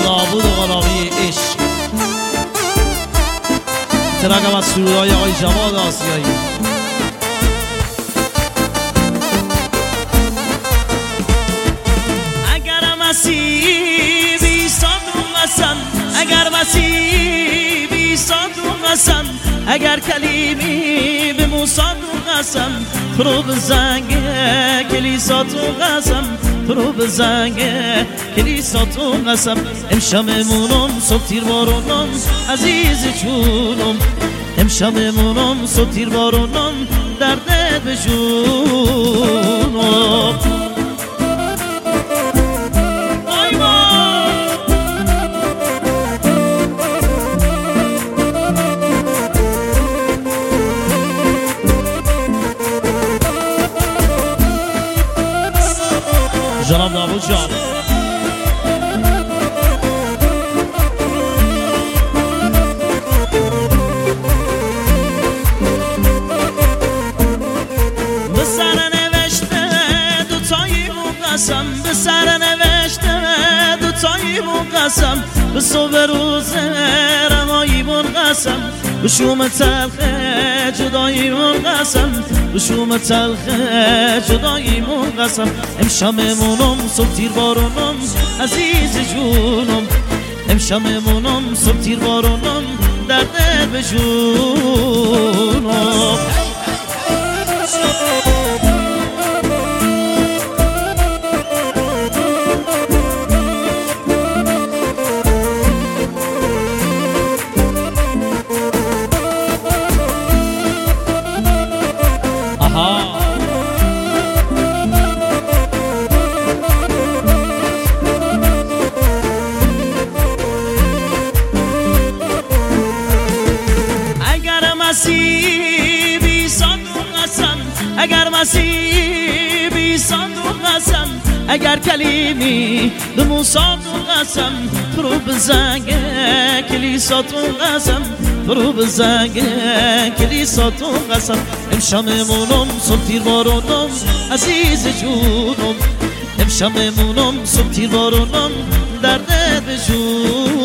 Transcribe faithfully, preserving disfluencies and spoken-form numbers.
داوود و غلامی عشق ترک از سرودهای آقای جواد آسیایی. اگر مسیح بی صدق قسم، اگر مسیح بی صدق قسم، اگر کلیمی به موسی قسم، فرو بزنگ کلیسا تو قسم، فرو بزنگ کلیسا تو قسم. امشبمونم صبح تیر بارونم عزیز جونم، امشبمونم صبح تیر بارونم درد به جونم. جناب داوود جان به سر نوشته دوتایی مون قسم، به سر نوشته دوتایی مون قسم، به صبح روز رهایی مون قسم، به شوم تلخ جدایی مون قسم، به شوم تلخ جدایی مون قسم. امشبمونم صبح تیر بارونم عزیز جونم، امشبمونم صبح تیر بارونم درد به جونم. مسیح بی صدق قسم، اگر مسیح بی صدق قسم، اگر کلیمی به موسی قسم، فرو بزنگ کلیسا تو قسم، فرو بزنگ کلیسا تو قسم. امشبمونم صبح تیر بارونم عزیز جونم، امشبمونم صبح تیر بارونم درد به جونم.